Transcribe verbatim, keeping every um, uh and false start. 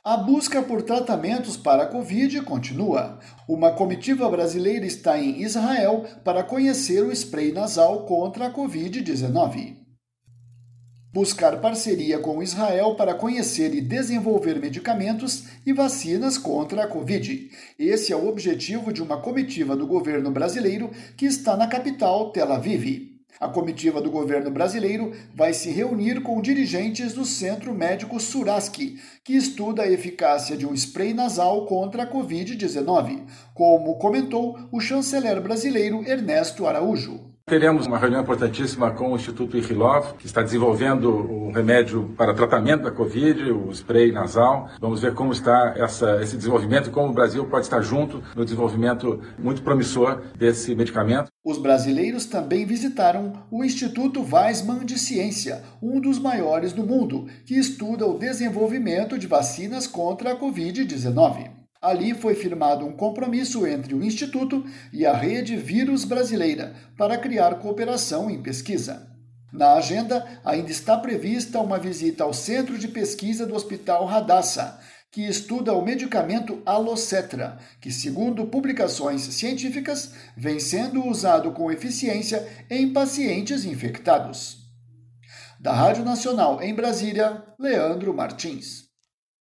A busca por tratamentos para a Covid continua. Uma comitiva brasileira está em Israel para conhecer o spray nasal contra a covid dezenove. Buscar parceria com Israel para conhecer e desenvolver medicamentos e vacinas contra a Covid. Esse é o objetivo de uma comitiva do governo brasileiro que está na capital, Tel Aviv. A comitiva do governo brasileiro vai se reunir com dirigentes do Centro Médico Suraski, que estuda a eficácia de um spray nasal contra a covid dezenove, como comentou o chanceler brasileiro Ernesto Araújo. Teremos uma reunião importantíssima com o Instituto Ichilov, que está desenvolvendo o remédio para tratamento da Covid, o spray nasal. Vamos ver como está essa, esse desenvolvimento e como o Brasil pode estar junto no desenvolvimento muito promissor desse medicamento. Os brasileiros também visitaram o Instituto Weizmann de Ciência, um dos maiores do mundo, que estuda o desenvolvimento de vacinas contra a covid dezenove. Ali foi firmado um compromisso entre o Instituto e a Rede Vírus Brasileira para criar cooperação em pesquisa. Na agenda, ainda está prevista uma visita ao Centro de Pesquisa do Hospital Hadassah, que estuda o medicamento Alocetra, que, segundo publicações científicas, vem sendo usado com eficiência em pacientes infectados. Da Rádio Nacional em Brasília, Leandro Martins.